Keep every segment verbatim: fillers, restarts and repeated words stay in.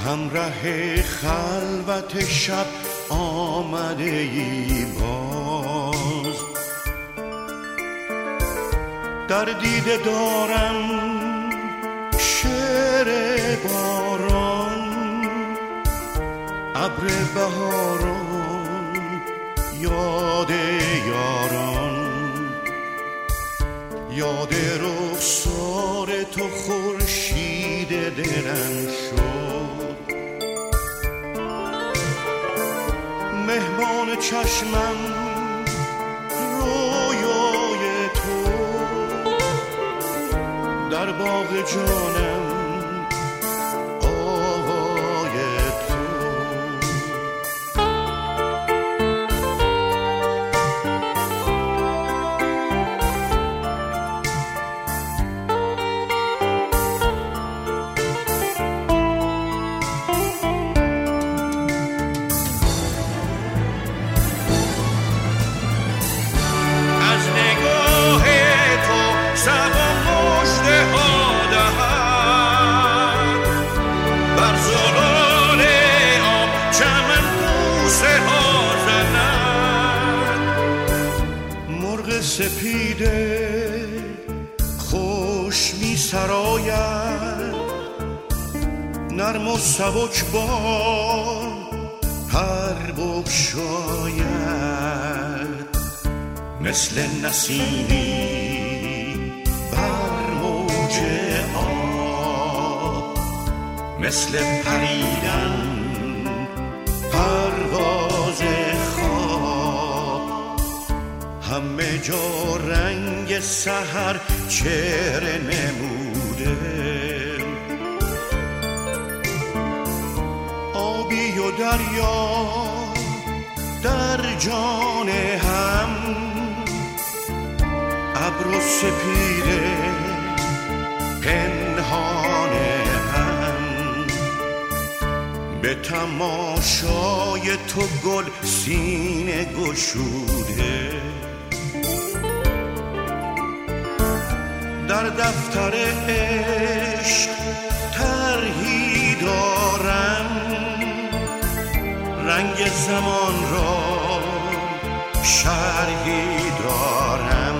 همراه خلوت شب آمده ای باز، در دیده دارم شعر باران، ابر بهاران، یاد یاران، یاد رخسار تو خورشید دلم شد، مهمان چشمم رویای تو، در باغ جانم سپیده خوش می سراید، نرم و سبک بال پر بگشاید، مثل نسیمی بر موج آب، مثل پریدن پرواز خواب، همه جا رنگ سحر چهره نموده، آبی و دریا در جان هم، ابر و سپیده پنهان هم، به تماشای تو گل سینه گشوده، در دفتر عشق طرحی دارم، رنگ زمان را شرحی دارم،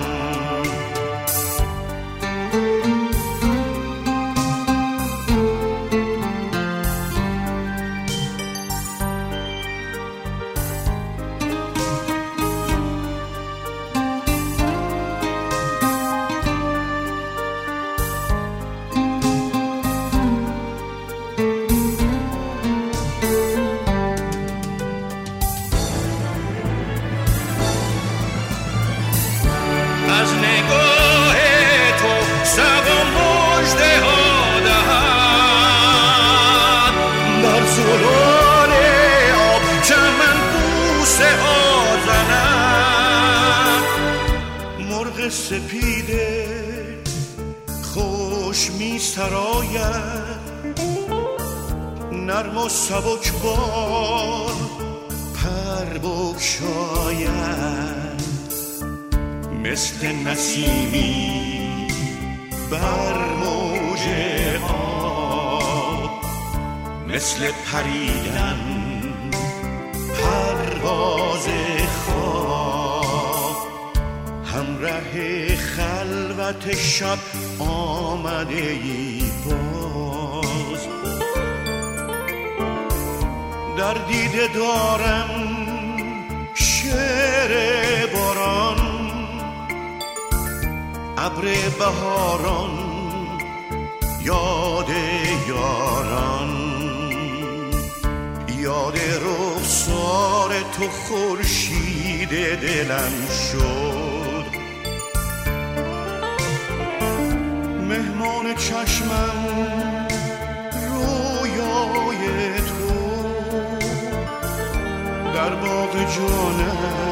سپیده خوش می سراید، نرم و سبک بال پر بگشاید، مثل نسیمی بر موج آب، مثل پریدن پرواز خواب، همراه خلوت شب آمده ای باز، در دیده دارم شعر باران، ابر بهاران، یاد یاران، یاد رخسار تو خورشید دلم شد، مهمان چشمم رویای تو، در باغ جانم